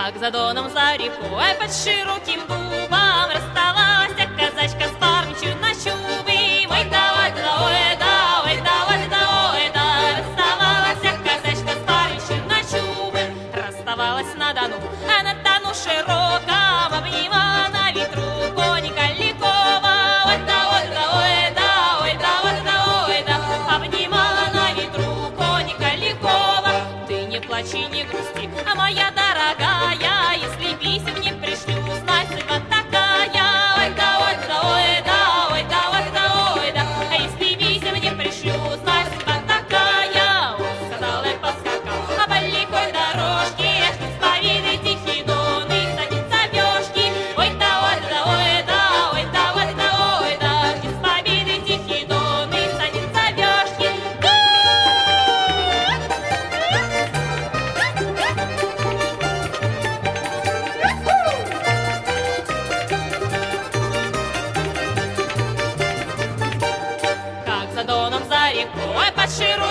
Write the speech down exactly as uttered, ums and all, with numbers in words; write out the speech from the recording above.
Как за доном, за рекой, под широким дубом расставалась казачка с парничью на чубе. Ой да, ой да, ой да, ой да, ой да, ой да, расставалась казачка с парничью на чубе. Расставалась на Дону, а на Дону широком обнимала на ветру коника ликова. Ой да, ой да, ой да, ой да, ой да, ой да, обнимала на ветру коника ликова. Ты не плачи, не грусти, а моя дорогая, если писем не пришлю, знай, судьба такая. Ой да, ой да, ой да, ой да, ой да, ой да, а если писем не пришлю, знай, судьба такая. Он сказал и поскакал, а по лихой дорожке, что споведы тихий дон и садится вешки. Ой да, ой да, ой да, ой да, ой да, ой да, что споведы тихий дон и садится вешки. Как за доном, за рекой, под широким